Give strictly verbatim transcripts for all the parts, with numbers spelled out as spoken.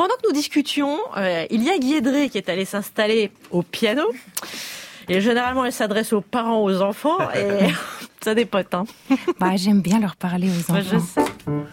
pendant que nous discutions, euh, il y a Guédré qui est allé s'installer au piano. Et généralement, elle s'adresse aux parents, aux enfants, et ça dépote. Hein. Bah, j'aime bien leur parler aux enfants. Moi, je sais.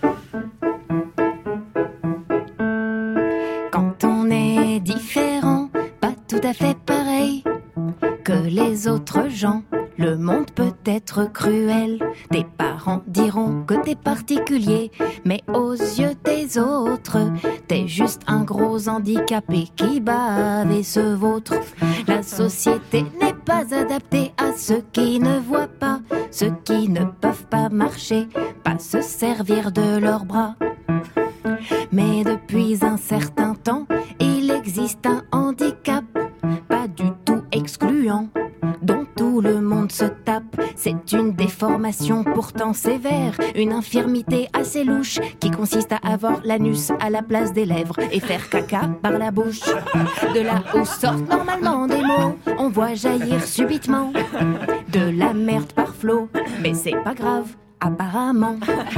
Quand on est différent, pas tout à fait pareil que les autres gens, le monde peut être cruel. Tes parents diront que t'es particulier, mais aux yeux des autres, t'es juste un gros handicapé qui bave et se vautre. La société n'est pas adaptée à ceux qui ne voient pas, ceux qui ne peuvent pas marcher, pas se servir de leurs bras. Mais depuis un certain temps, il existe un handicap, pas du tout excluant, dont tout le monde se tape. C'est une déformation pourtant sévère, une infirmité assez louche qui consiste à avoir l'anus à la place des lèvres et faire caca par la bouche. De là où sortent normalement des mots, on voit jaillir subitement de la merde par flot, mais c'est pas grave, apparemment.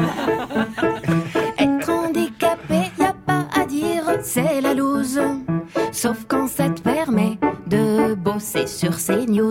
Être handicapé, y a pas à dire, c'est la loose. Sauf quand ça te permet de bosser sur ces news.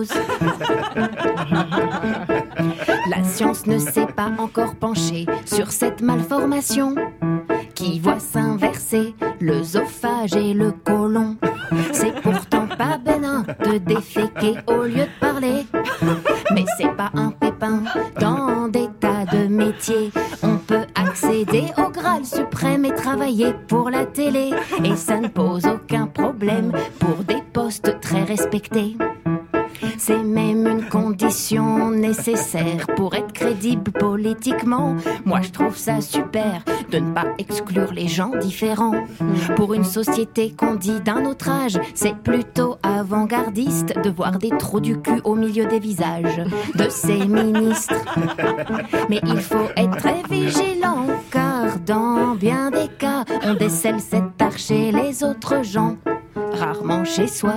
La science ne s'est pas encore penchée sur cette malformation qui voit s'inverser l'œsophage et le côlon. C'est pourtant pas bénin de déféquer au lieu de parler, mais c'est pas un pépin dans des tas de métiers. On peut accéder au Graal suprême et travailler pour la télé, et ça ne pose aucun problème pour des postes très respectés. C'est même une condition nécessaire pour être crédible politiquement. Moi je trouve ça super de ne pas exclure les gens différents. Pour une société qu'on dit d'un autre âge, c'est plutôt avant-gardiste de voir des trous du cul au milieu des visages de ces ministres. Mais il faut être très vigilant, car dans bien des cas, on décèle cette tare chez les autres gens, rarement chez soi.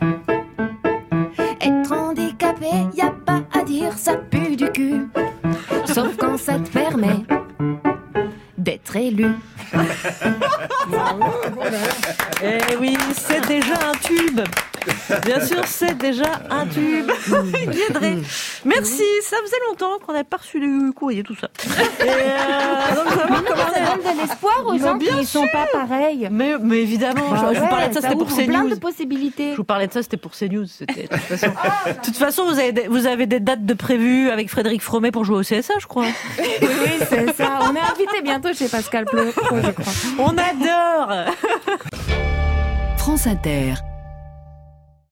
Être handicapé, y a pas à dire, ça pue du cul. Sauf quand ça te permet d'être élu. Eh oui, c'est déjà un tube. Bien sûr, c'est déjà un tube. Guédré. Merci, ça faisait longtemps qu'on n'avait pas reçu du courrier, tout ça. Et euh, donc, ça va comment Ça donne de l'espoir aux gens qui ne sont pas pareils. Mais, mais évidemment, Bah je, ouais, je vous parlais de ça, ça c'était pour ouvre plein CNews. de possibilités. Je vous parlais de ça, c'était pour CNews. C'était, de toute façon, de toute façon vous, avez des, vous avez des dates de prévues avec Frédéric Fromet pour jouer au C S A, je crois. Oui, oui, c'est ça. On est invité bientôt chez Pascal Plot, je crois. On adore. France Inter.